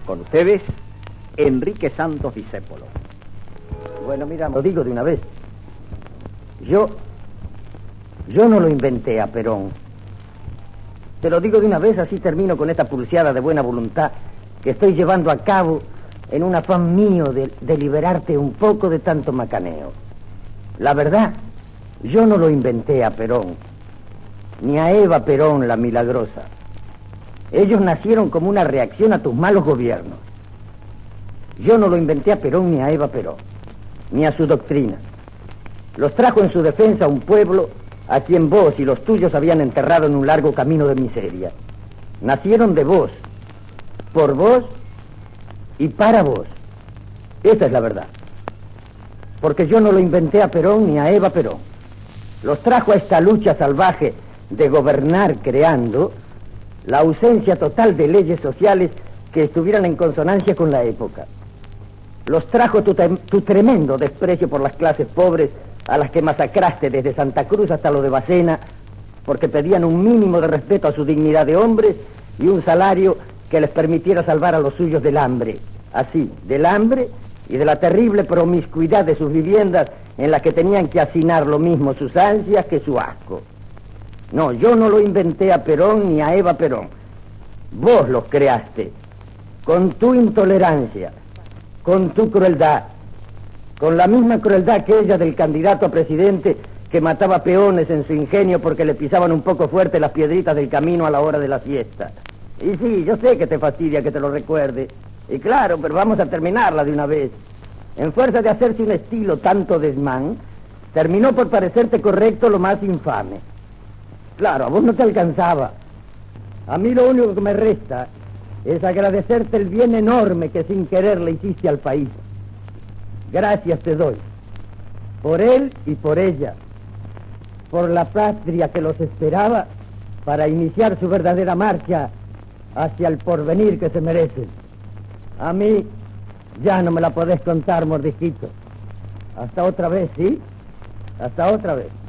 Con ustedes, Enrique Santos Discépolo. Bueno, mira, lo digo de una vez. Yo no lo inventé a Perón. Te lo digo de una vez, así termino con esta pulseada de buena voluntad que estoy llevando a cabo en un afán mío de liberarte un poco de tanto macaneo. La verdad, yo no lo inventé a Perón, ni a Eva Perón la milagrosa. Ellos nacieron como una reacción a tus malos gobiernos. Yo no lo inventé a Perón ni a Eva Perón, ni a su doctrina. Los trajo en su defensa un pueblo a quien vos y los tuyos habían enterrado en un largo camino de miseria. Nacieron de vos, por vos y para vos. Esa es la verdad. Porque yo no lo inventé a Perón ni a Eva Perón. Los trajo a esta lucha salvaje de gobernar creando la ausencia total de leyes sociales que estuvieran en consonancia con la época. Los trajo tu tremendo desprecio por las clases pobres a las que masacraste desde Santa Cruz hasta lo de Bacena, porque pedían un mínimo de respeto a su dignidad de hombres y un salario que les permitiera salvar a los suyos del hambre. Así, del hambre y de la terrible promiscuidad de sus viviendas en las que tenían que hacinar lo mismo sus ansias que su asco. No, yo no lo inventé a Perón ni a Eva Perón. Vos los creaste, con tu intolerancia, con tu crueldad, con la misma crueldad que ella del candidato a presidente que mataba peones en su ingenio porque le pisaban un poco fuerte las piedritas del camino a la hora de la siesta. Y sí, yo sé que te fastidia que te lo recuerde. Y claro, pero vamos a terminarla de una vez. En fuerza de hacerse un estilo tanto desmán, terminó por parecerte correcto lo más infame. Claro, a vos no te alcanzaba. A mí lo único que me resta es agradecerte el bien enorme que sin querer le hiciste al país. Gracias te doy, por él y por ella, por la patria que los esperaba para iniciar su verdadera marcha hacia el porvenir que se merecen. A mí ya no me la podés contar, mordisquito. Hasta otra vez, ¿sí? Hasta otra vez.